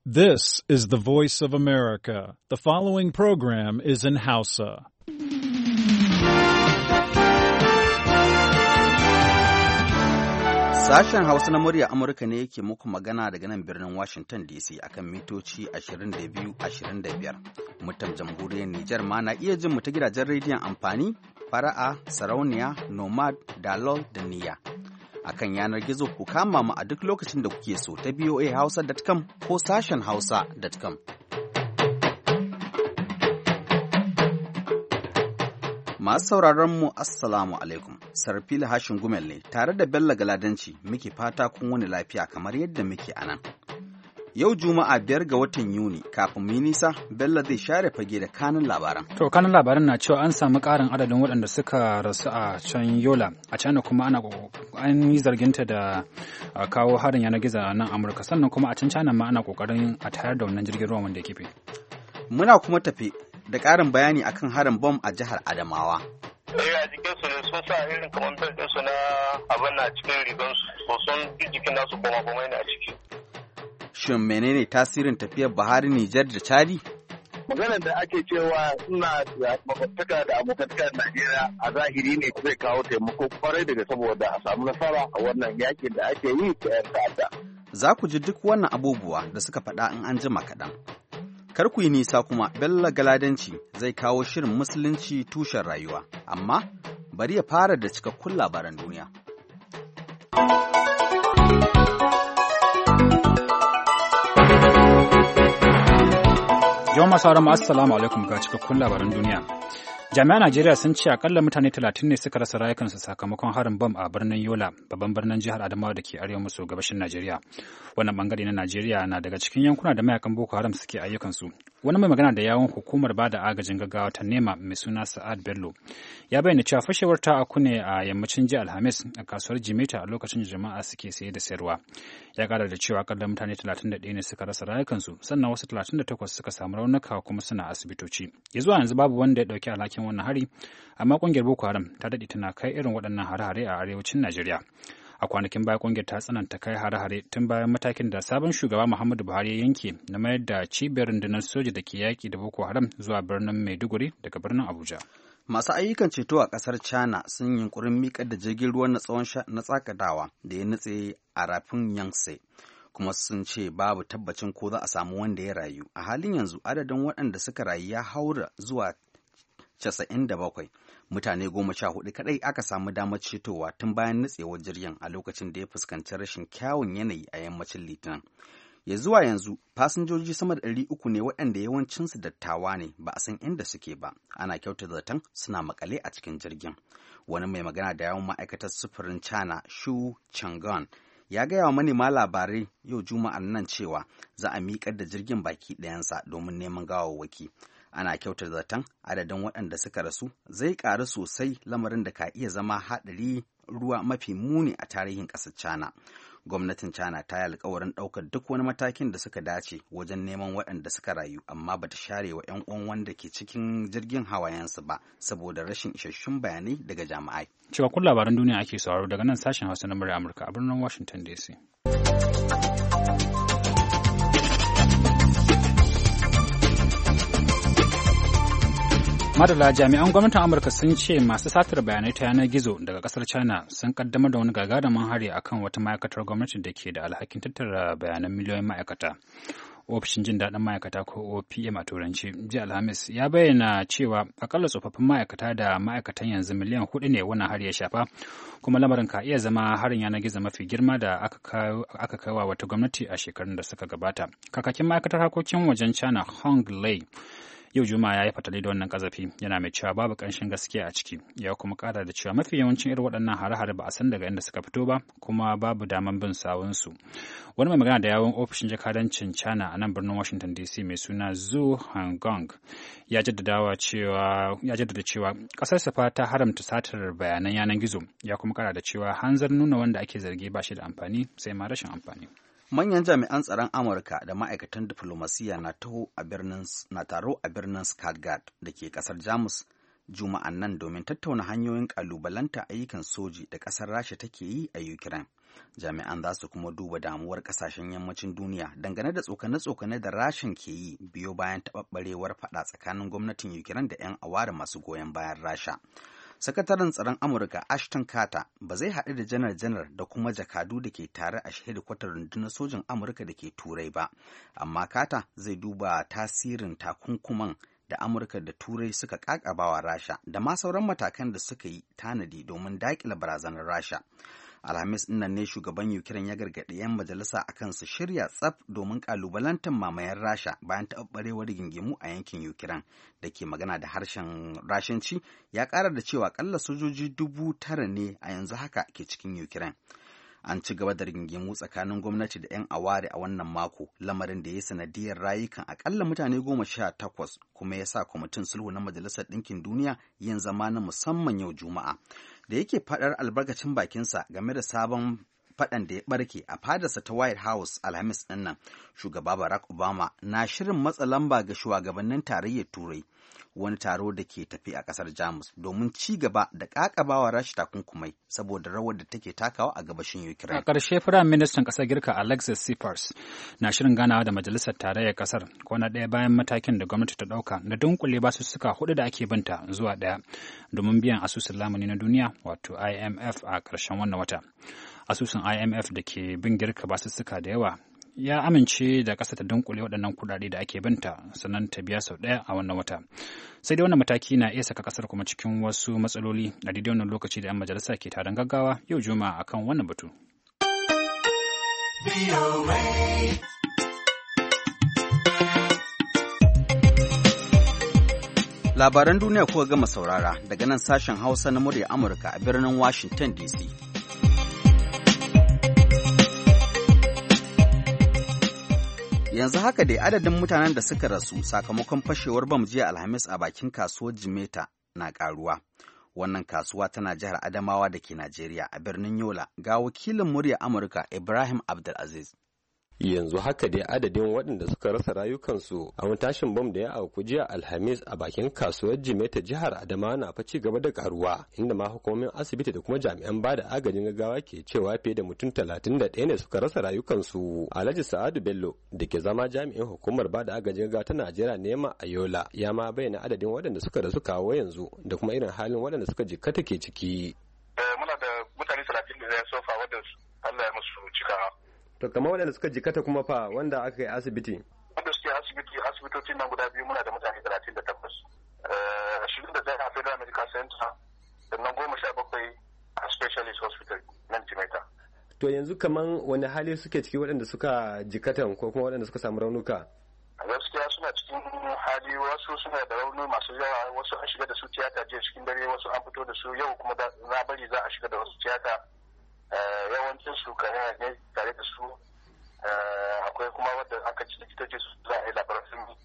This is the voice of America. The following program is in Hausa. Sashen Hausa na murya Amurka ne yake muku magana daga nan birnin Washington DC akan mitoci 22-25. Mutan jamhuriyar Nijar ma na iya jin mu ta gidajen rediyon amfani, fara'a, sarauniya, nomad, dalol da niyya. Akan yanar gizo ku kama mu a duk lokacin da kuke so ta voahausa.com ko sashen hausa.com. Masu sauraron mu Assalamu alaikum, Sarfila Hashin Gumel ne tare da Bello Galadanci muke fata kun wani lafiya kamar yadda muke a nan. Yau Juma'a 5 ga watan Yuni kafin mu nisa Bello zai share fage da kanun labaran. To kanun labaran na cewa an samu ƙarin adadin waɗanda suka rasu a can Yola, a China kuma an yi zarginta da kawo harin yanar gizo a nan Amurka, sannan kuma a can China ma ana ƙoƙarin a tayar da wannan jirgin ruwan wanda ya kife. Muna kuma tafe da ƙarin bayani akan harin bom a jihar Adamawa. A jikin su ne sun sa irin kamar bel su na abin na cikin rigansu, so sun jikin nasu bama-bamai ne a ciki. Shin menene tasirin tafiyar Buhari Nijar da Chadi? Maganar da ake cewa suna makwabtaka da abokantaka da Najeriya a zahiri ne zai kawo taimako kwarai daga saboda a samu nasara a wannan yakin da ake yi da 'yan ta'adda. Za ku ji duk wannan abubuwa da suka faɗa in an jima kaɗan. Kar ku yi nisa kuma Bello Galadanci zai kawo shirin Musulunci tushen rayuwa, amma bari ya fara da cikakkun labaran duniya. Jama'a sauran assalamu alaikum ga cikakkun labaran duniya. Jami'an Najeriya sun ce akalla mutane 30 ne suka rasa rayukansu sakamakon harin bam a birnin Yola, babban birnin jihar Adamawa da ke arewa maso gabashin Najeriya. Wannan bangare na Najeriya na daga cikin yankuna da mayakan Boko Haram suke ayyukansu. Wani mai magana da yawon hukumar bada agajin gaggawa ta NEMA mai suna Sa'ad Bello ya bayyana cewa fashewar ta aku ne a yammacin jiya Alhamis a kasuwar Jimeta a lokacin da jama'a suke saye da sayarwa. Ya kara da cewa akalla mutane 31 ne suka rasa rayukansu, sannan wasu 38 suka samu raunuka kuma suna asibitoci. Ya zuwa yanzu babu wanda ya dauki alhakin wannan hari, amma kungiyar Boko Haram ta dade tana kai irin waɗannan hare-hare a arewacin Najeriya. A kwanakin baya kungiyar ta tsananta kai hare-hare tun bayan matakin da sabon shugaba Muhammadu Buhari ya yanke na mayar da cibiyar rundunar soja da ke yaƙi da Boko Haram zuwa birnin Maiduguri daga birnin Abuja. Masu ayyukan ceto a ƙasar China sun yunkurin miƙar da jirgin ruwa na tsawon na tsakadawa da ya nutse a rafin Yangtze, kuma sun ce babu tabbacin ko za a samu wanda ya rayu. A halin yanzu adadin waɗanda suka rayu ya haura zuwa 97. Mutane 14 kadai aka samu damar cetowa tun bayan nutsewar jirgin a lokacin da ya fuskanci rashin kyawun yanayi a yammacin Litinin. Ya zuwa yanzu fasinjoji sama da 300 ne waɗanda yawancinsu dattawa ne, ba a san inda suke ba. Ana kyauta zaton suna makale a cikin jirgin. Wani mai magana da yawan ma'aikatar sufurin China Shu Chang'an ya gaya wa manema labarai yau Juma'ar nan cewa za a miƙar da jirgin baki ɗayansa domin neman gawawwaki. Ana kyautar zaton adadin waɗanda suka rasu zai ƙaru sosai, lamarin da ka iya zama haɗari ruwa mafi muni a tarihin ƙasar China. Gwamnatin China ta yi alkawarin ɗaukar duk wani matakin da suka dace wajen neman waɗanda suka rayu, amma ba ta share wa 'yan uwan wanda ke cikin jirgin hawayensu ba saboda rashin isasshun bayanai daga jami'ai. Cikakkun labaran duniya ake sauraro daga nan sashen Hausa na murya Amurka a birnin Washington DC. Madala, jami'an gwamnatin Amurka sun ce masu satar bayanai ta yanar gizo daga kasar China sun kaddamar da wani gagarumin hari akan wata ma'aikatar gwamnati da ke da alhakin tattara bayanan miliyoyin ma'aikata. Ofishin jin daɗin ma'aikata ko OPM a turanci, jiya Alhamis ya bayyana cewa akalla tsofaffin ma'aikata da ma'aikatan yanzu miliyan 4 ne wannan hari ya shafa, kuma lamarin ka iya zama harin yanar gizo mafi girma da aka kai wa wata gwamnati a shekarun da suka gabata. Kakakin ma'aikatar harkokin wajen China Hong Lei yau Juma'a ya yi fatali da wannan kazafi, yana mai cewa babu ƙanshin gaskiya a ciki. Ya kuma ƙara da cewa mafi yawancin irin waɗannan hare-hare ba a san daga inda suka fito ba, kuma babu daman bin sawunsu. Wani mai magana da yawon ofishin jakadancin China a nan birnin Washington DC mai suna Zhu Hangong ya jaddada cewa ƙasarsa fa ta haramta satar bayanan yanar gizo. Ya kuma ƙara da cewa hanzar nuna wanda ake zargi ba shi da amfani, sai ma rashin amfani. Manyan jami'an tsaron Amurka da ma'aikatan diflomasiyya na taro a birnin Stuttgart da ke kasar Jamus Juma'an nan domin tattauna hanyoyin kalubalanta ayyukan soji da kasar Rasha take yi a Ukraine. Jami'an za su kuma duba damuwar kasashen yammacin duniya dangane da tsokane-tsokane da Rashin ke yi biyo bayan taɓarɓarewar faɗa tsakanin gwamnatin Ukraine da 'yan aware masu goyon bayan Rasha. Sakataren tsaron Amurka Ashton Carter ba zai haɗu da janar-janar da kuma jakadu da ke tare a hedikwatar rundunar sojin Amurka da ke Turai ba, amma Carter zai duba tasirin takunkuman da Amurka da Turai suka ƙaƙabawa Rasha da ma sauran matakan da suka yi tanadi domin daƙile barazanar Rasha. Alhamis ɗinnan ne shugaban Ukraine ya gargaɗi 'yan majalisa akan su shirya tsaf domin ƙalubalantar mamayar Rasha bayan taɓarɓarewar rigingimu a yankin Ukraine da ke magana da harshen Rashanci ya ƙara da cewa ƙalla sojoji 9,000 ne a yanzu haka ke cikin Ukraine. An ci gaba da rigingimu tsakanin gwamnati da 'yan aware a wannan mako, lamarin da ya sanadiyar rayukan akalla mutane 18 kuma ya sa kwamitin sulhu na Majalisar Ɗinkin Duniya yin zama na musamman yau Juma'a. Da yake faɗar albarkacin bakinsa game da sabon faɗan da ya ɓarke a fadarsa ta White House Alhamis ɗin nan, shugaba Barack Obama na shirin matsa lamba ga shugabannin tarayyar Turai, wani taro da ke tafi a ƙasar Jamus domin ci gaba da ƙaƙabawa Rasha takunkumai saboda rawar da take takawa a gabashin Ukraine. A ƙarshe Firayim Ministan ƙasar Girka Alexis Tsipras na shirin ganawa da Majalisar Tarayyar ƙasar kwana ɗaya bayan matakin da gwamnati ta ɗauka na dunkule basussuka 4 da ake binta zuwa ɗaya domin biyan asusun lamuni na duniya wato IMF a ƙarshen wannan wata. Asusun IMF da ke bin Girka basussuka da yawa ya amince da ƙasa ta dunkule waɗannan kuɗaɗe da ake binta sannan ta biya sau ɗaya a wannan wata. Sai dai wannan mataki na iya saka ƙasar kuma cikin wasu matsaloli a daidai wannan lokaci da 'yan majalisa ke taron gaggawa yau Juma'a akan wannan batu. Labaran duniya kuka gama saurara daga nan sashen Hausa na murya Amurka a birnin Washington DC. Yanzu haka dai adadin mutanen da suka rasu sakamakon fashewar bam jiya Alhamis a bakin kasuwar Jimeta na karuwa. Wannan kasuwa tana jihar Adamawa da ke Najeriya a birnin Yola, ga wakilin murya Amurka Ibrahim Abdulaziz. Yanzu haka dai adadin waɗanda suka rasa rayukansu a wani tashin bom da ya auku jiya Alhamis a bakin kasuwar Jimeta jihar Adamawa na fa ci gaba da karuwa, inda ma hukumomin asibiti da kuma jami'an bada agajin gaggawa ke cewa fiye da mutum 31 ne suka rasa rayukansu. Alhaji Sa'adu Bello da ke zama jami'in hukumar bada agajin gaggawa ta Najeriya nema a Yola ya ma bayyana adadin waɗanda suka rasu kawo yanzu da kuma irin halin waɗanda suka jikkata ke ciki. Muna da mutane 30 da ya sofa wadda Allah ya musu cikawa. To kamar waɗanda suka jikata kuma fa wanda aka yi asibiti? Wanda suke asibitocin nan guda biyu muna da mutane 38. 21 a Federal Medical Center, sannan 17 a Specialist Hospital nan Jimeta. To yanzu kaman wani hali suke ciki waɗanda suka jikatan ko kuma waɗanda suka samu raunuka? A gaskiya suna cikin hali, wasu suna da rauni masu yawa, wasu an shiga da su tiyata jiya cikin dare, wasu an fito da su yau kuma na bari za a shiga da wasu tiyata. Yawancin su kare ne tare da su, akwai kuma wadda aka ci likitoci su za a yi labarin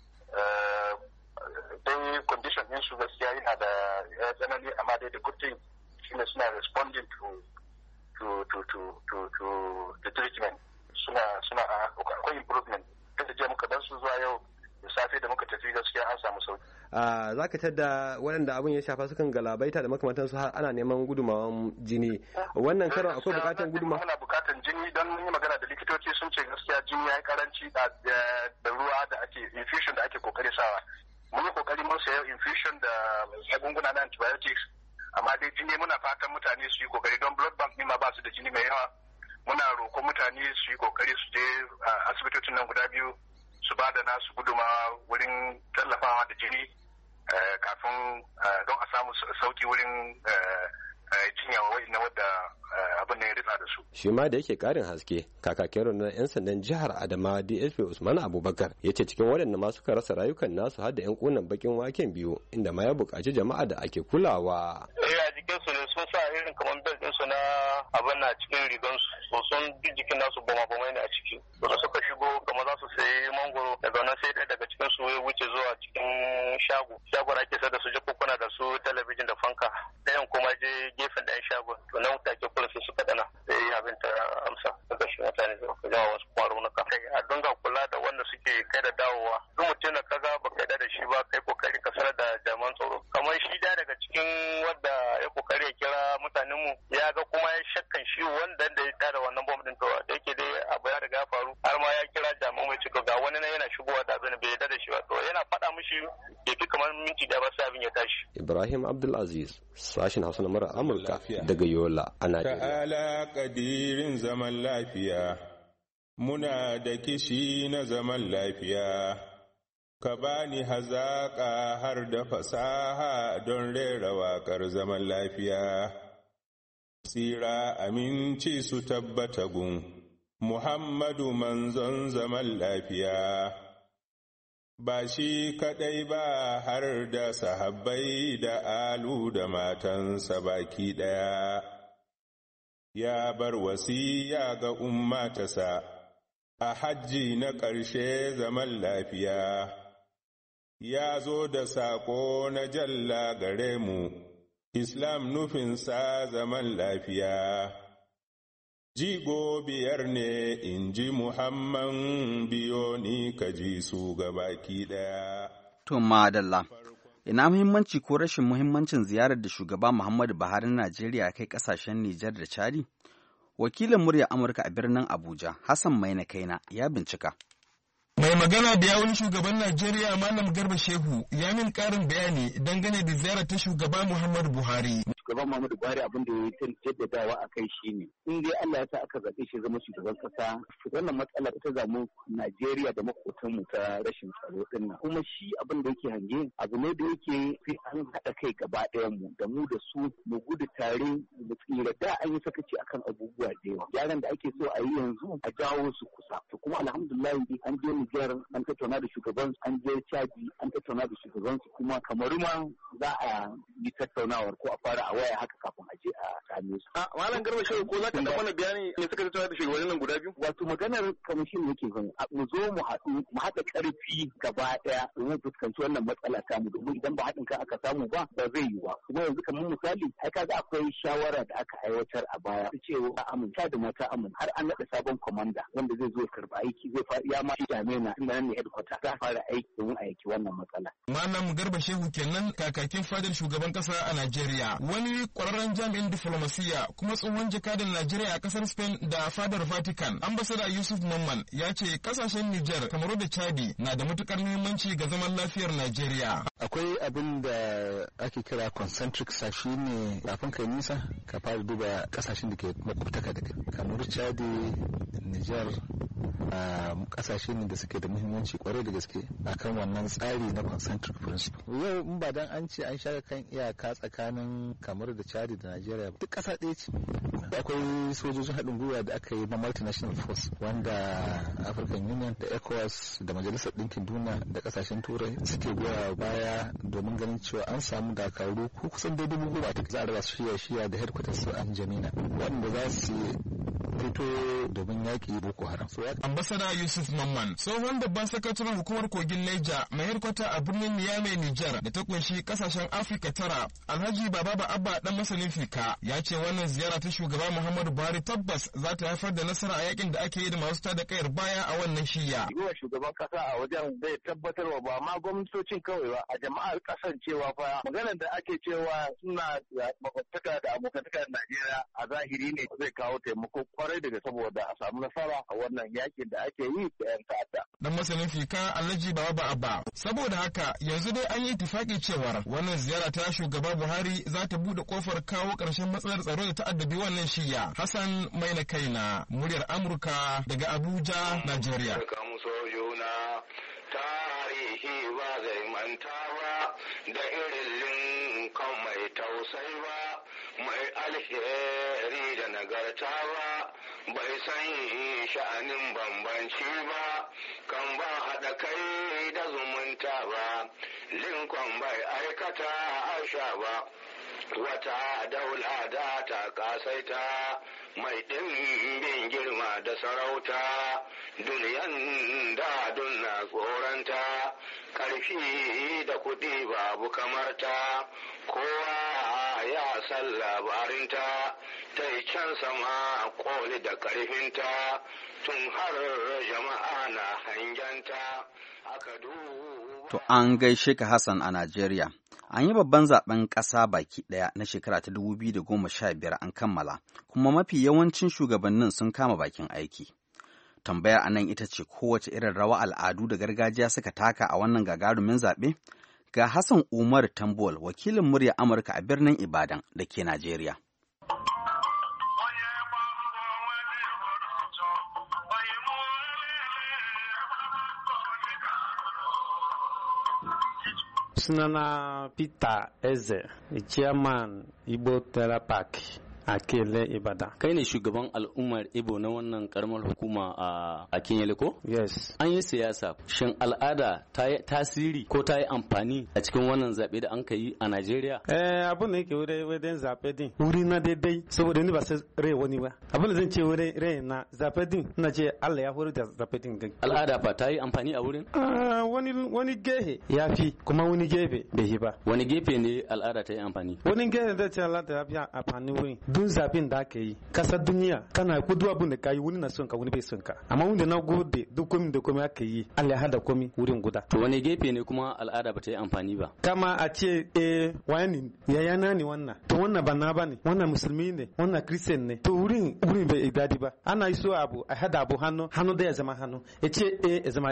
dai condition din su gaskiya yana da tsanani, amma dai da good thing shine suna responding to the treatment, suna akwai improvement. Kada je muka bar su zuwa yau da safe da muka tafi gaskiya an samu sauki. Za ka tadda waɗanda abin ya shafa sukan galabaita da makamantansu har ana neman gudumawan jini. Wannan karon akwai bukatar gudumawa? Muna bukatar jini don mun yi magana da likitoci sun ce gaskiya jini ya yi karanci da ruwa da ake infusion da ake kokari sawa. Mun yi kokari mun sayo infusion da magunguna na antibiotics, amma dai jini muna fatan mutane su yi kokari don blood bank ma ba su da jini mai yawa. Muna roƙon mutane su yi kokari su je asibitocin nan guda biyu su ba da nasu gudumawa wurin tallafawa da jini kafin don a samu sauki wurin jinya na wadda abin da ya ritsa da su. Shi ma da yake karin haske, kakakin rundunar 'yan sandan jihar Adamawa DSP Usman Abubakar ya ce cikin waɗanda ma suka rasa rayukan nasu har da 'yan kunan bakin waken biyu, inda ma ya buƙaci jama'a da ake kulawa. A jikin su ne sun sa irin kamar bel ɗinsu na abin na cikin rigansu, so sun jikin nasu bama-bamai ne a ciki. Da suka shigo kamar za su sayi mangoro, daga nan sai ɗaya daga cikin su ya wuce zuwa cikin shagon ake sayar da su jakukuna da su talabijin da fanka. Ɗayan kuma je gefen ɗayan shagon, to nan take kula sai suka dana. Sai abin ta amsa daga shi mutane da suka jawo wasu kwarunuka. A dinga kula da wanda suke kai da dawowa. Duk mutum da kaga ba kai da shi ba, kai kokari ka sanar da jami'an tsaro. Kamar shi da daga cikin wadda ya kokari ya kira mutanenmu, ya ga kuma ya shakkan shi wanda da ya wani na yana shigowa da abin bai yarda da shi ba, to yana faɗa mishi bai fi kamar minti da ba sai abin ya tashi. Ibrahim Abdulaziz, sashin Hausa na murar Amurka daga Yola a Najeriya. Ta'ala kadirin zaman lafiya, muna da kishi na zaman lafiya, ka bani hazaƙa har da fasaha don rera waƙar zaman lafiya. Tsira aminci su tabbata gun Muhammadu manzon zaman lafiya. Ba shi kaɗai ba har da sahabbai da alu da matansa baki ɗaya, ya bar wasiya ga ummatasa a hajji na ƙarshe zaman lafiya, ya zo da saƙo na jalla gare mu, Islam nufinsa zaman lafiya. Jigo biyar ne in ji Muhammad biyo ni ka ji su gabaki ɗaya. To madalla, ina muhimmanci ko rashin muhimmancin ziyarar da shugaba Muhammadu Buhari na Najeriya kai ƙasashen Nijar da Chadi? Wakilin murya Amurka a birnin Abuja, Hassan Maina Kaina, ya bincika. Mai magana da yawun shugaban Najeriya Malam Garba Shehu ya min ƙarin bayani dangane da ziyarar ta shugaba Muhammadu Buhari. Shugaban Muhammadu Buhari abin da ya yi jaddadawa a kai shi ne, in dai Allah ya sa aka zaɓe shi zama shugaban ƙasa, wannan matsala ta zamu Najeriya da makotanmu ta rashin tsaro ɗin nan. Kuma shi abin da yake hange abu ne da yake sai an haɗa kai gaba ɗayan mu, da mu da su mu gudu tare mu tsira. Da an yi sakaci akan abubuwa da yawa. Gyaran da ake so a yi yanzu a jawo su kusa. To kuma alhamdulillah an je Nijar an tattauna da shugaban, an je Chadi an tattauna da shugaban su, kuma Kamaru ma za a yi tattaunawar ko a fara a waya haka kafin a je a same su. Malam Garba Shehu, ko za ka da mana bayani ne suka tattauna da shugabannin nan guda biyu? Wato maganar kamishin yake zan mu zo mu haɗa ƙarfi gaba ɗaya domin fuskanci wannan matsala ta mu, domin idan ba haɗin kan aka samu ba zai yi ba. Kuma yanzu kamar misali ai kaga akwai shawara da aka aiwatar a baya ta cewa a aminta da mata har an naɗa sabon kwamanda wanda zai zo ya karɓi aiki, ya ma na tun da nan ne headquarter ta fara aiki domin a yaki wannan matsala. Malam Garba Shehu kenan, kakakin fadar shugaban kasa a Najeriya. Wani kwararren jami'in diflomasiyya kuma tsohon jakadan Najeriya a kasar Spain da fadar Vatican, ambassador Yusuf Mamman, ya ce kasashen Niger, Kamaru da Chadi na da matukar muhimmanci ga zaman lafiyar Najeriya. Akwai abin da ake kira concentric sashi ne, kafin kai nisa ka fara duba kasashen da ke makwabtaka da Kamaru, Chadi, Niger, kasashe ne da suke da muhimmanci kwarai da gaske akan wannan tsari na concentric principle. Yau in ba dan an ce an shaka kan iyaka tsakanin Kamaru da Chadi da Najeriya, duk ƙasa ɗaya ce. Akwai sojojin haɗin gwiwa da aka yi na multinational force wanda African Union da ECOWAS da Majalisar Ɗinkin Duniya da ƙasashen Turai suke goya baya domin ganin cewa an samu dakaru ko kusan daidai goma ta za a raba su shiya da headquarters su an Jamina wanda za su fito domin yaƙi Boko Haram. Ambassador Yusuf Mamman, tsohon babban sakataren hukumar kogin Niger mai harkwata a birnin Niamey, Niger, da ta kunshi kasashen Afirka tara, Alhaji Baba Abba dan masanin fika, ya ce wannan ziyara ta shugaba Muhammadu Buhari tabbas za ta haifar da nasara a yakin da ake yi da masu tada kayar baya a wannan shiya. Yiwa shugaban kasa a wajen zai tabbatarwa ba ma gwamnatocin kawai ba, a jama'ar kasar cewa fa maganar da ake cewa suna makwabtaka da abokantaka da Najeriya a zahiri ne zai kawo taimako kwarai daga saboda a samu nasara a wannan yakin da ake yi da 'yan ta'adda. Dan masanin fika Alhaji Baba Abba. Saboda haka yanzu dai an yi itifaki cewar wannan ziyara ta shugaba Buhari za ta bude kofar kawo ƙarshen matsalar tsaro da ta'addabi wannan shiya. Hassan Maina Kaina, muryar Amurka daga Abuja, Najeriya. Tarihi ba zai manta ba da irin linkan mai tausai ba, mai alheri da nagarta ba, bai san sha'anin bambanci ba, kan ba haɗa kai da zumunta ba, linkon bai aikata harsha ba, wata daula da ta kasaita mai ɗimbin girma da sarauta, duniyan da dunna tsoronta, ƙarfi da kuɗi babu kamarta, kowa ya san labarinta, ta yi can sama koli da ƙarfinta, tun har jama'a na hangenta, aka To an gaishe ka Hassan a Najeriya. An yi babban zaben ƙasa baki ɗaya na shekara ta 2015 an kammala, kuma mafi yawancin shugabannin sun kama bakin aiki. tambayar anan ita ce kowace irin rawa al'adu da gargajiya suka taka a wannan gagarumin zaɓe? Ga Hassan Umar Tambol, wakilin murya Amurka a birnin Ibadan da ke Najeriya. Sunana Peter Eze, chairman Igbo Terra Park a Kele Ibadan. Kai ne shugaban al'ummar Igbo na wannan karamar hukuma a Kinyele ko? Yes. An yi siyasa, shin al'ada ta yi tasiri ko ta yi amfani a cikin wannan zaɓe da an ka yi a Najeriya? Abin da yake wurin zaɓe din, wuri na daidai saboda ni ba sai rai wani ba. Abin da zan ce wurin rai na zaɓe din, ina ce Allah ya hori da zaɓe din. Al'ada fa ta yi amfani a wurin? Wani gefe ya fi, kuma wani gefe bai yi ba. Wani gefe ne al'ada ta yi amfani? Wani gefe da ce al'ada ya fi amfani wurin. Dun zaɓen da aka yi, kasar duniya kana kudu abin da ka yi wani na son ka wani bai son ka. Amma wanda na gode duk komi da komi aka yi, Allah ya hada komi wurin guda. To wani gefe ne kuma al'ada ba ta yi amfani ba? Kama a ce wani yayana ne wannan, to wannan ba na ba ne, wannan musulmi ne, wannan kristiyan ne, to wurin bai dadi ba. Ana iso abu a hada abu hannu da ya zama hannu, ya ce ya zama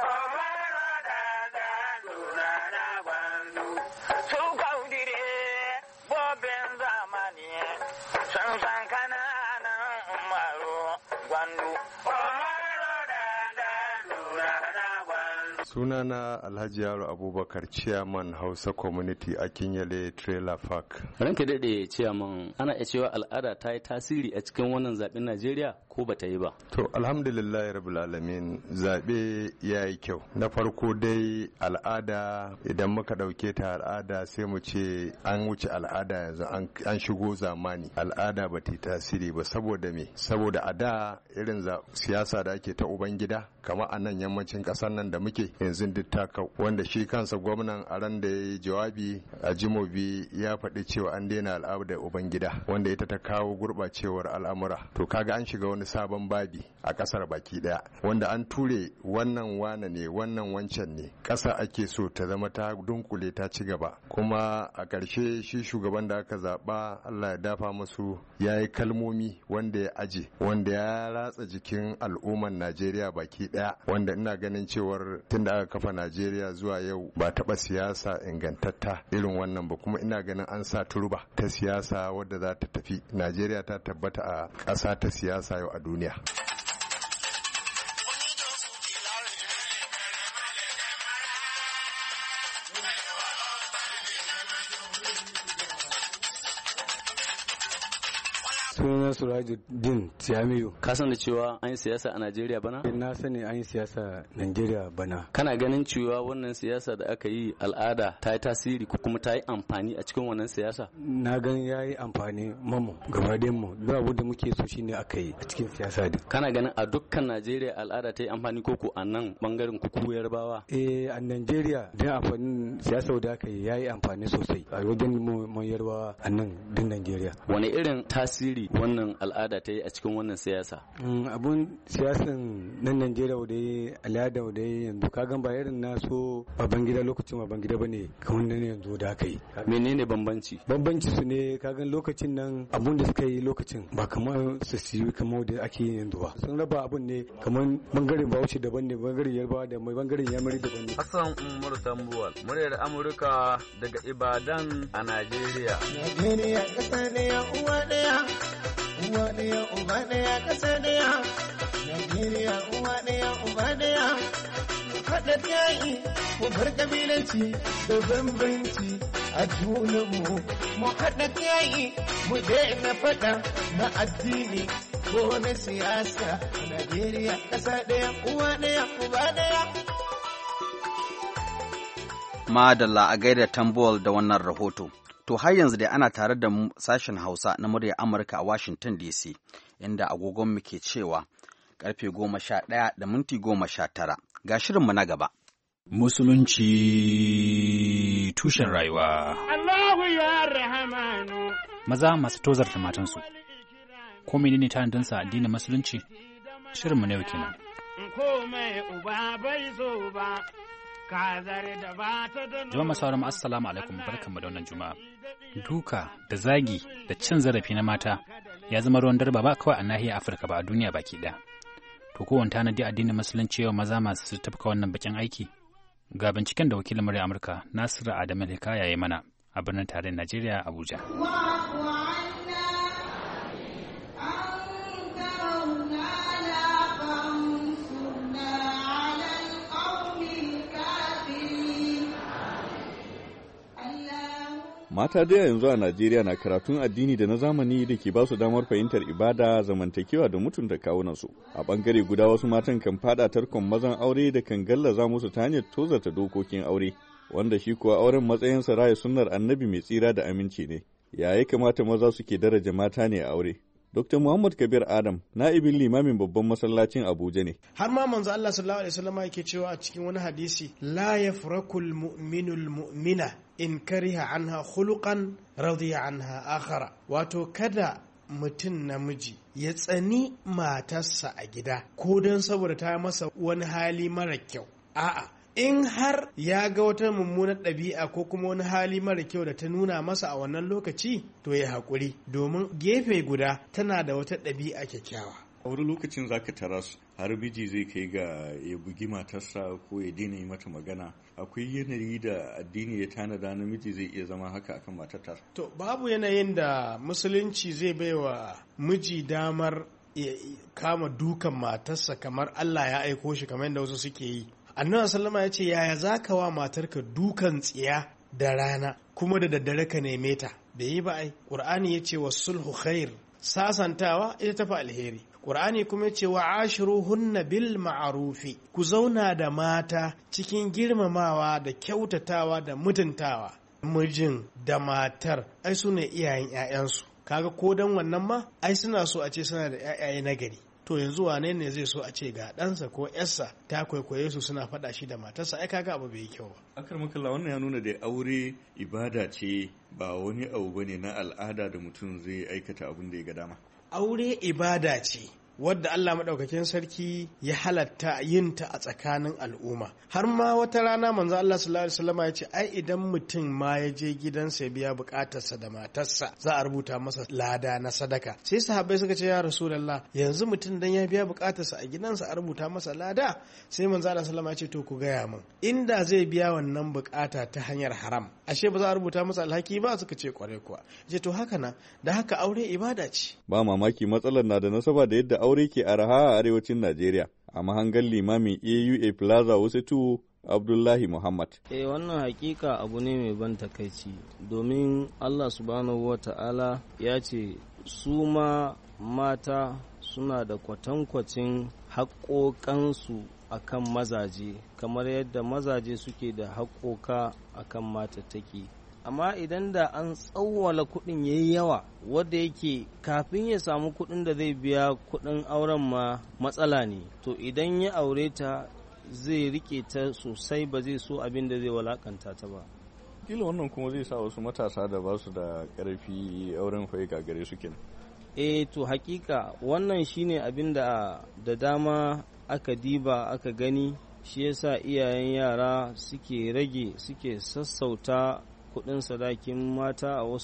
Sunana Alhaji Yaro Abubakar, Chairman Hausa Community a Kinyele Trailer Park. Ranka daɗe Chairman, ana iya cewa al'ada ta yi tasiri a cikin wannan zaɓen Najeriya ko ba ta yi ba? To alhamdulillah rabbil alamin, zaɓe ya yi kyau. Na farko dai al'ada, idan muka ɗauke ta al'ada sai mu ce an wuce al'ada yanzu an shigo zamani. Al'ada ba ta yi tasiri ba saboda me? Saboda a da irin siyasa da ake ta Ubangida, kamar a nan yammacin ƙasar nan da muke yanzu duk ta kau, wanda shi kansa gwamnan a ran da ya yi jawabi a Jimobi ya faɗi cewa an daina al'adar Ubangida, wanda ita ta kawo gurɓacewar al'amura. To kaga an shiga wani sabon babi a ƙasar baki ɗaya, wanda an ture wannan wane ne wannan wancan ne. Ƙasa ake so ta zama ta dunkule ta ci gaba. Kuma a ƙarshe shi shugaban da aka zaɓa, Allah ya dafa musu, ya yi kalmomi wanda ya aje, wanda ya ratsa jikin al'umman Najeriya baki ɗaya, wanda ina ganin cewar tun da aka kafa Najeriya zuwa yau ba taɓa siyasa ingantatta irin wannan ba, kuma ina ganin an sa turba ta siyasa wadda za ta tafi. Najeriya ta tabbata a ƙasa ta siyasa yau a duniya. Sunan Surajuddin Tiyamiyu. Ka san da cewa an yi siyasa a Najeriya bana? Na sani an yi siyasa Najeriya bana. Kana ganin cewa wannan siyasa da aka yi al'ada ta yi tasiri ko kuma ta yi amfani a cikin wannan siyasa? Na gan ya yi amfani mamu gaba mu. Duk abu da muke so shine aka yi a cikin siyasa din. Kana ganin a dukkan Najeriya al'ada ta yi amfani ko a nan bangaren kuku Yarbawa? A Najeriya da amfanin siyasa da aka yi ya yi amfani sosai a wajen mu Yarbawa a nan din Najeriya. Wani irin tasiri wannan al'ada ta yi a cikin wannan siyasa? Abun siyasan nan Najeriya da ya al'ada da ya yanzu kagan ba irin na so Babangida lokacin Babangida bane kamar nan yanzu da aka yi. Menene bambanci? Bambanci su ne kagan lokacin nan abun da suka yi lokacin ba kamar su siyi kamar da ake yi yanzu ba. Sun raba abun ne kamar bangaren Bauchi daban ne, bangaren Yarbawa da mai bangaren Yamuri daban ne. Hassan Umar Tambuwal, muryar Amurka daga Ibadan a Najeriya. Najeriya ƙasa ɗaya uwa ɗaya. Uwa ɗaya uba ɗaya ƙasa ɗaya. Najeriya uwa ɗaya uba ɗaya. Mu haɗa yayi mu bar ƙabilanci da bambanci a junanmu. Mu haɗa yayi mu daina faɗa na addini ko na siyasa. Najeriya ƙasa ɗaya uwa ɗaya uba ɗaya. Madalla a gaida Tambol da wannan rahoto. To har yanzu dai ana tare da sashen Hausa na muryar Amurka a Washington DC, inda agogon mu ke cewa karfe 11:19 ga shirinmu na gaba. Musulunci tushen rayuwa. Allahu ya rahamanu. Maza masu tozarta matansu. Ko menene tanadinsa addinin musulunci? Shirinmu na yau kenan. Komai uba bai zo ba. Jama'a masu sauran assalamu alaikum, barkanmu da wannan juma'a. Duka da zagi da cin zarafi na mata ya zama ruwan dare ba kawai a nahiyar Afirka ba, a duniya baki ɗaya. To kowane tanadi addinin musulunci wa maza masu tafka wannan bakin aiki? Ga binciken da wakilin murya Amurka Nasiru Adamu Hikaya ya mana a birnin tarayyar Najeriya Abuja. Mata da yanzu a Najeriya na karatun addini da na zamani da ke ba su damar fahimtar ibada, zamantakewa da mutunta kawunansu. A bangare guda wasu matan kan fada tarkon mazan aure da kan gallaza musu ta hanyar tozarta dokokin aure, wanda shi kuwa auren matsayinsa raya sunnar annabi mai tsira da aminci ne. Ya kamata maza suke daraja mata ne a aure? Dr. Muhammad Kabir Adam, na'ibin limamin babban masallacin Abuja ne. Har ma manzo Allah sallallahu alaihi wasallam yake cewa a cikin wani hadisi, la yafrakul mu'minul mu'mina in kariha anha khuluqan radiya anha akhara. Wato kada mutum namiji ya tsani matarsa a gida ko don saboda ta masa wani hali mara kyau. A'a, in har ya ga wata mummunar ɗabi'a ko kuma wani hali mara kyau da ta nuna masa a wannan lokaci, to ya haƙuri, domin gefe guda tana da wata ɗabi'a kyakkyawa. A wani lokacin zaka tara su har miji zai kai ga ya bugi matarsa ko ya daina yi mata magana. Akwai yanayi da addini ya tanada namiji zai iya zama haka akan matar. To babu yanayin da musulunci zai baiwa miji damar ya kama dukan matarsa kamar Allah ya aiko shi, kamar yadda wasu suke yi. Annabi sallama ya ce, yaya za ka wa matarka dukan tsiya da rana kuma da daddare ka neme ta? Bai yi ba ai. Qur'ani ya ce wa sulhu khair, sasantawa ita tafi alheri. Qur'ani kuma ya ce wa ashiruhunna bil ma'rufi, ku zauna da mata cikin girmamawa da kyautatawa da mutuntawa. Mijin da matar ai su ne iyayen 'ya'yansu. Kaga ko dan wannan ma ai suna so a ce suna da 'ya'yaye nagari. To yanzu wane ne zai so a ce ga ɗansa ko ƴarsa ta kwaikwaye su suna faɗa shi da matarsa? Ai kaga abu bai kyau ba. Akar makalla, wannan ya nuna da aure ibada ce, ba wani abu bane na al'ada da mutum zai aikata abin da ya ga dama. Aure ibada ce wadda Allah maɗaukakin sarki ya halatta yin ta a tsakanin al'umma. Har ma wata rana manzo Allah sallallahu alaihi wasallam ya ce, ai idan mutum ma ya je gidansa ya biya bukatarsa da matarsa, za a rubuta masa lada na sadaka. Sai sahabbai suka ce, ya Rasulullah, yanzu mutum dan ya biya bukatarsa a gidansa a rubuta masa lada? Sai manzo Allah sallallahu alaihi wasallam ya ce, to ku gaya min, inda zai biya wannan bukata ta hanyar haram, ashe ba za a rubuta masa alhaki ba? Suka ce kwarai kuwa. Ce to haka na, da haka aure ibada ce. Ba mamaki matsalar na da nasaba da yadda aure ke araha a arewacin Najeriya, a mahangar limamin AUA Plaza Wusatu Abdullahi Muhammad. Wannan hakika abu ne mai ban takaici, domin Allah subhanahu wa ta'ala ya ce su ma mata suna da kwatankwacin haƙoƙansu akan mazaje, kamar yadda mazaje suke da haƙoƙa akan matattaki. Amma idan da an tsawwala kuɗin ya yi yawa, wadda yake kafin ya samu kuɗin da zai biya kuɗin auren ma matsala ne, to idan ya aure ta zai rike ta sosai, ba zai so abin da zai walakanta ta ba. Kila wannan kuma zai sa wasu matasa da ba su da ƙarfi auren fa gagare su kenan. To hakika wannan shine abin da dama aka diba aka gani, shi yasa iyayen yara suke rage, suke sassauta kudin sadakin mata a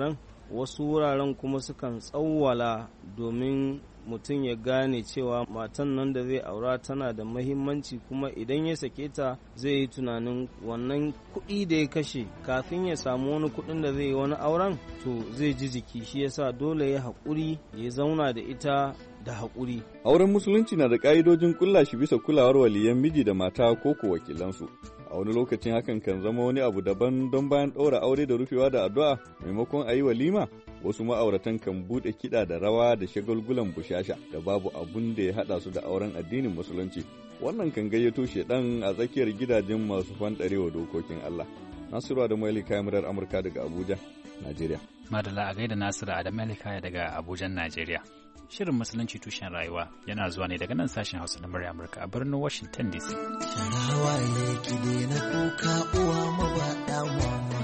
wasu wuraren kuma sukan tsawwala domin mutum ya gane cewa matan nan da zai aura tana da mahimmanci, kuma idan ya sake ta zai yi tunanin wannan kuɗi da ya kashe kafin ya samu wani kuɗin da zai yi wani auren, to zai ji jiki. Shi yasa dole ya haƙuri ya zauna da ita da haƙuri. Auren musulunci na da ƙa'idojin kulla shi bisa kulawar waliyan miji da mata ko ko wakilansu. A wani lokacin hakan kan zama wani abu daban, don bayan ɗaura aure da rufewa da addu'a maimakon a yi walima, wasu ma'auratan kan buɗe kiɗa da rawa da shagulgulan bushasha da babu abun da ya haɗa su da auren addinin musulunci. Wannan kan gayyato shedan a tsakiyar gidajen masu fanɗarewa dokokin Allah. Nasiru Adamu Hikaya, murar Amurka daga Abuja, Najeriya. Madalla a gaida Nasiru Adamu Hikaya daga Abuja, Najeriya. Shirin Musulunci tushen rayuwa yana zuwa ne daga nan sashen Hausa na murya Amurka a birnin Washington DC. Hawaye ki na kuka uwa mabaɗa mama.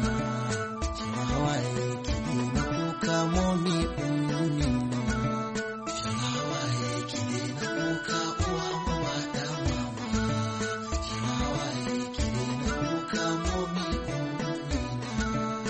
Hawaye ki na kuka momi ummi mama. Hawaye ki na kuka uwa mabaɗa mama. Hawaye ki na kuka momi ummi mama.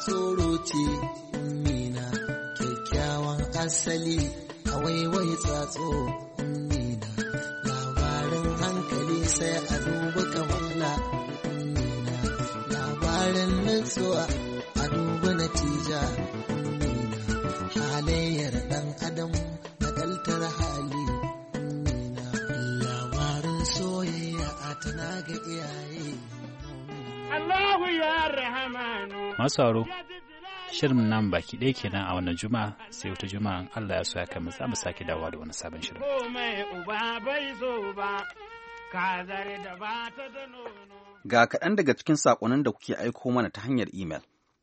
tsoro ce ummina, kyakkyawan asali a waiwai tsatso ummina, labarin hankali sai a duba kamala ummina, labarin nutsuwa a duba natija ummina, halayyar dan adam nakaltar hali ummina, labarin soyayya a tana ga iyaye. Allahu ya rahamanu. Masu sauraro, shirin nan baki ɗaya kenan a wannan juma'a, sai wata juma'a Allah ya so ya kama za mu sake dawowa da wani sabon shirin. Ga kaɗan daga cikin saƙonin da kuke aiko mana ta hanyar imel.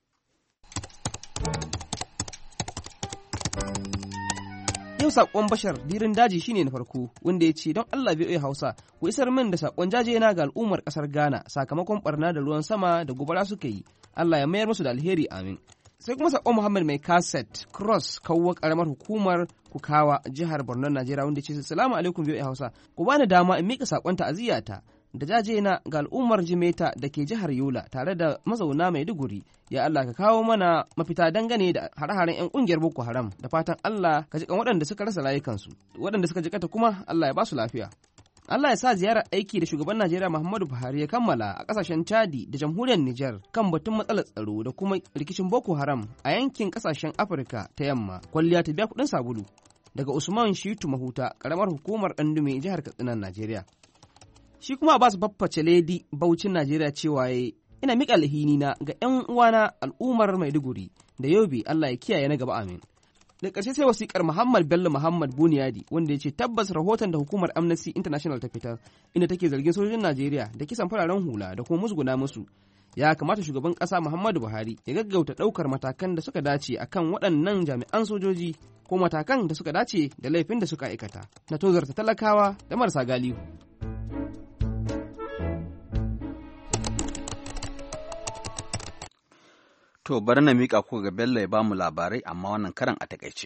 Yau saƙon Bashar dirin daji shine na farko wanda ya ce don Allah bai Hausa ku isar min da saƙon jajena ga al'ummar ƙasar Ghana sakamakon barna da ruwan sama da gobara suka yi. Allah ya mayar musu da alheri amin. Sai kuma saƙon Muhammad mai kaset cross kawwa ƙaramar hukumar Kukawa jihar Borno Najeriya wanda ya ce assalamu alaikum bai Hausa ku bani dama in mika saƙon ta'aziyata da jajena ga al'ummar Jimeta da ke jihar Yola tare da mazauna Maiduguri. Ya Allah ka kawo mana mafita dangane da hare-haren 'yan ƙungiyar Boko Haram da fatan Allah ka jiƙan waɗanda suka rasa rayukansu, waɗanda suka jiƙata kuma Allah ya ba su lafiya. Allah ya sa ziyarar aiki da shugaban Najeriya Muhammadu Buhari ya kammala a ƙasashen Chadi da jamhuriyar Nijar kan batun matsalar tsaro da kuma rikicin Boko Haram a yankin ƙasashen Afirka ta yamma. Kwalliya ta biya kuɗin sabulu. Daga Usman Shitu Mahuta, ƙaramar hukumar Ɗandume jihar Katsina, Najeriya. Shi kuma Abbas Bafface Ledi Bauchin Najeriya cewa ina miƙa alhinina ga 'yan uwana al'ummar Maiduguri da Yobe, Allah ya kiyaye na gaba amin. Da ƙarshe sai wasiƙar Muhammad Bello Muhammad Buniyadi wanda ya ce tabbas rahoton da hukumar Amnesty International ta fitar inda take zargin sojojin Najeriya da kisan fararen hula da kuma musguna musu. Ya kamata shugaban ƙasa Muhammadu Buhari ya gaggauta ɗaukar matakan da suka dace akan waɗannan jami'an sojoji ko matakan da suka dace da laifin da suka aikata na tozarta talakawa da marasa galihu. To bari na miƙa ku ga Bello ya ba mu labarai amma wannan karan a takaice.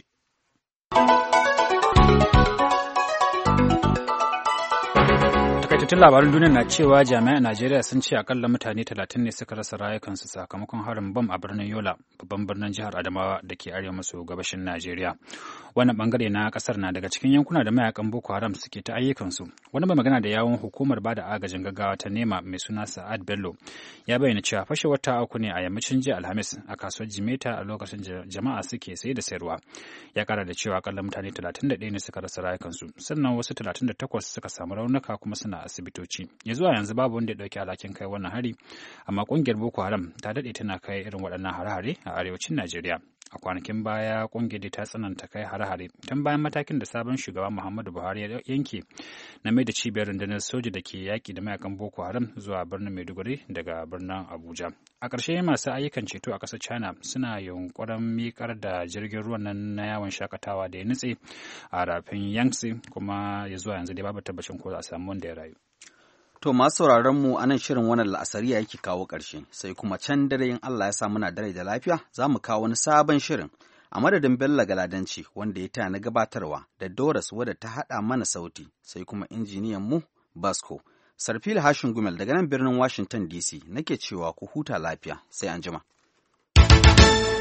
Takaitattun labarin duniya na cewa jami'an Najeriya sun ce akalla mutane 30 ne suka rasa rayukansu sakamakon harin bam a birnin Yola, babban birnin jihar Adamawa da ke arewa maso gabashin Najeriya. Wannan bangare na kasar na daga cikin yankuna da mayakan Boko Haram suke ta ayyukansu. Wani mai magana da yawon hukumar bada agajin gaggawa ta nema mai suna Sa'ad Bello ya bayyana cewa fashewar ta auku ne a yammacin jiya Alhamis a kasuwar Jimeta a lokacin jama'a suke saye da sayarwa. Ya kara da cewa akalla mutane 31 ne suka rasa rayukansu, sannan wasu 38 suka samu raunuka kuma suna asibitoci. Ya zuwa yanzu babu wanda ya dauki alhakin kai wannan hari, amma kungiyar Boko Haram ta dade tana kai irin waɗannan hare-hare a arewacin Najeriya. A kwanakin baya kungiyar ta tsananta kai hare-hare tun bayan matakin da sabon shugaba Muhammadu Buhari ya yanke na mai da cibiyar rundunar soja da ke yaƙi da mayakan Boko Haram zuwa birnin Maiduguri daga birnin Abuja. A ƙarshe masu ayyukan ceto a ƙasar China suna yunƙurin miƙar da jirgin ruwan nan na yawon shakatawa da ya nutse a rafin Yangtze, kuma ya zuwa yanzu dai babu tabbacin ko za a samu wanda ya rayu. To masu sauraron mu anan shirin wannan la'asariya yake kawo ƙarshe, sai kuma can dare in Allah ya sa muna dare da lafiya za mu kawo wani sabon shirin. A madadin Bello Galadanci wanda ya taya na gabatarwa da Doris wadda ta haɗa mana sauti, sai kuma injiniyan mu Basco. Sarfila Hashin Gumel daga nan birnin Washington DC nake cewa ku huta lafiya sai an jima.